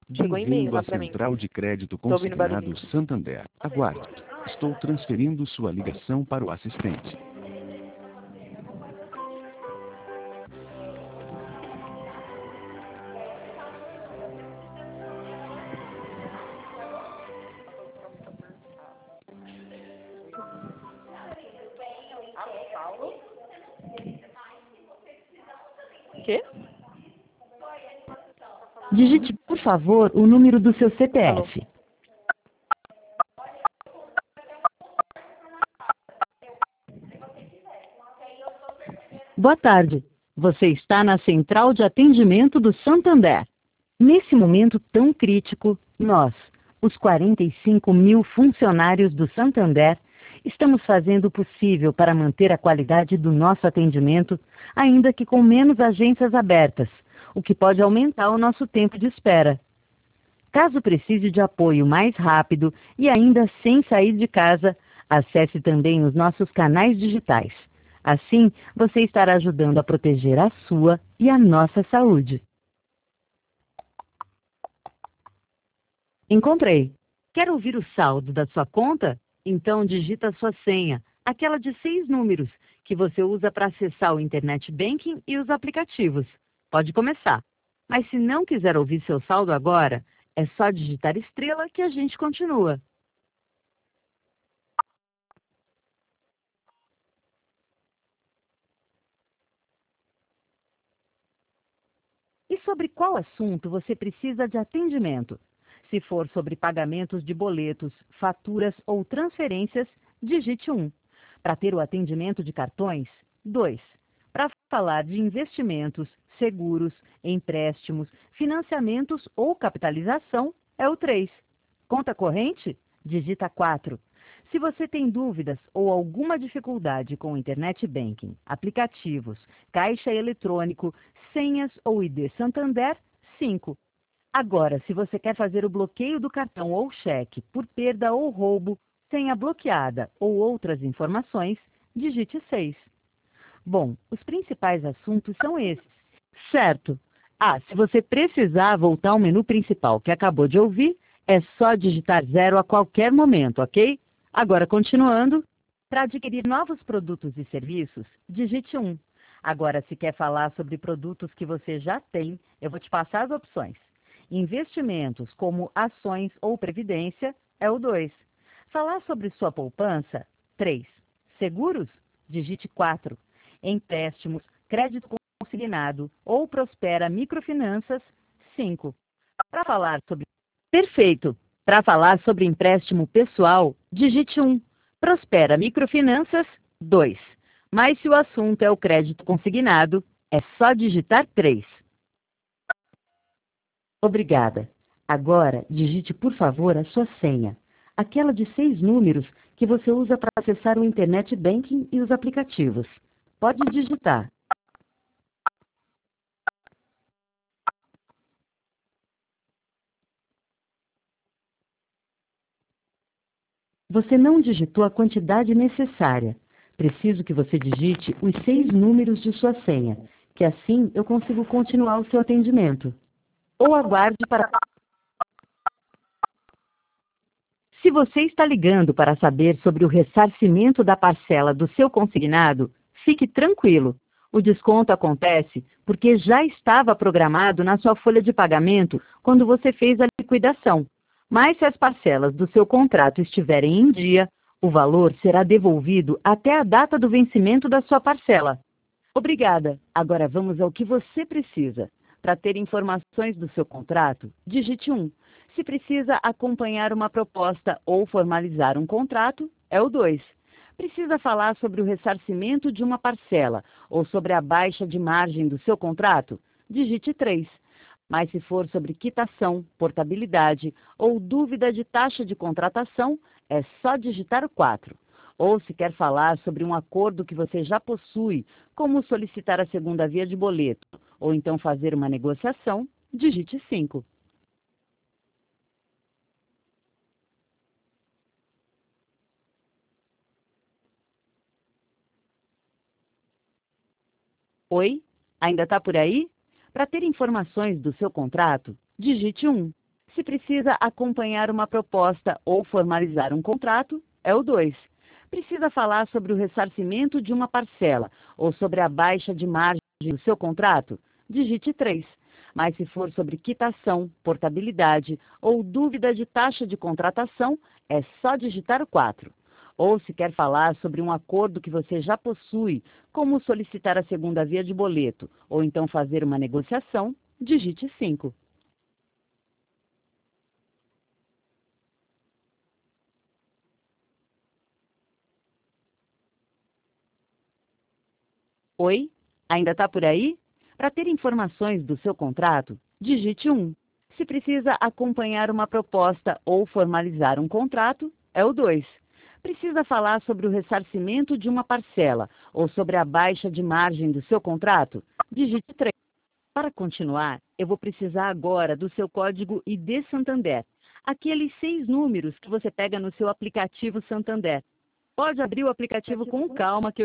Chegou e-mail Bem-vindo lá à pra mim. Central de Crédito Tô ouvindo Consignado barulhinho. Santander. Aguarde. Estou transferindo sua ligação para o assistente. Quê? Digite, por favor, o número do seu CPF. Boa tarde. Você está na Central de Atendimento do Santander. Nesse momento tão crítico, nós, os 45 mil funcionários do Santander, estamos fazendo o possível para manter a qualidade do nosso atendimento, ainda que com menos agências abertas, o que pode aumentar o nosso tempo de espera. Caso precise de apoio mais rápido e ainda sem sair de casa, acesse também os nossos canais digitais. Assim, você estará ajudando a proteger a sua e a nossa saúde. Encontrei. Quer ouvir o saldo da sua conta? Então digita a sua senha, aquela de 6 números, que você usa para acessar o Internet Banking e os aplicativos. Pode começar. Mas se não quiser ouvir seu saldo agora, é só digitar estrela que a gente continua. E sobre qual assunto você precisa de atendimento? Se for sobre pagamentos de boletos, faturas ou transferências, digite 1. Para ter o atendimento de cartões, 2. Para falar de investimentos, seguros, empréstimos, financiamentos ou capitalização, é o 3. Conta corrente? Digita 4. Se você tem dúvidas ou alguma dificuldade com o Internet Banking, aplicativos, caixa eletrônico, senhas ou ID Santander, 5. Agora, se você quer fazer o bloqueio do cartão ou cheque por perda ou roubo, senha bloqueada ou outras informações, digite 6. Bom, os principais assuntos são esses. Certo. Se você precisar voltar ao menu principal que acabou de ouvir, é só digitar 0 a qualquer momento, ok? Agora, continuando, para adquirir novos produtos e serviços, digite 1. Agora, se quer falar sobre produtos que você já tem, eu vou te passar as opções. Investimentos, como ações ou previdência, é o 2. Falar sobre sua poupança, 3. Seguros? Digite 4. Empréstimos, crédito consignado ou Prospera Microfinanças, 5. Para falar sobre... Perfeito! Para falar sobre empréstimo pessoal, digite 1. Prospera Microfinanças, 2. Mas se o assunto é o crédito consignado, é só digitar 3. Obrigada. Agora, digite, por favor, a sua senha. Aquela de 6 números que você usa para acessar o Internet Banking e os aplicativos. Pode digitar. Você não digitou a quantidade necessária. Preciso que você digite os 6 números de sua senha, que assim eu consigo continuar o seu atendimento. Ou aguarde para... Se você está ligando para saber sobre o ressarcimento da parcela do seu consignado, fique tranquilo. O desconto acontece porque já estava programado na sua folha de pagamento quando você fez a liquidação. Mas se as parcelas do seu contrato estiverem em dia, o valor será devolvido até a data do vencimento da sua parcela. Obrigada. Agora vamos ao que você precisa. Para ter informações do seu contrato, digite 1. Se precisa acompanhar uma proposta ou formalizar um contrato, é o 2. Precisa falar sobre o ressarcimento de uma parcela ou sobre a baixa de margem do seu contrato, digite 3. Mas se for sobre quitação, portabilidade ou dúvida de taxa de contratação, é só digitar o 4. Ou se quer falar sobre um acordo que você já possui, como solicitar a segunda via de boleto, ou então fazer uma negociação, digite 5. Oi? Ainda está por aí? Para ter informações do seu contrato, digite 1. Se precisa acompanhar uma proposta ou formalizar um contrato, é o 2. Precisa falar sobre o ressarcimento de uma parcela ou sobre a baixa de margem do seu contrato, digite 3. Mas se for sobre quitação, portabilidade ou dúvida de taxa de contratação, é só digitar o 4. Ou se quer falar sobre um acordo que você já possui, como solicitar a segunda via de boleto, ou então fazer uma negociação, digite 5. Oi? Ainda está por aí? Para ter informações do seu contrato, digite 1. Se precisa acompanhar uma proposta ou formalizar um contrato, é o 2. Precisa falar sobre o ressarcimento de uma parcela ou sobre a baixa de margem do seu contrato, digite 3. Para continuar, eu vou precisar agora do seu código ID Santander, aqueles 6 números que você pega no seu aplicativo Santander. Pode abrir o aplicativo com calma que eu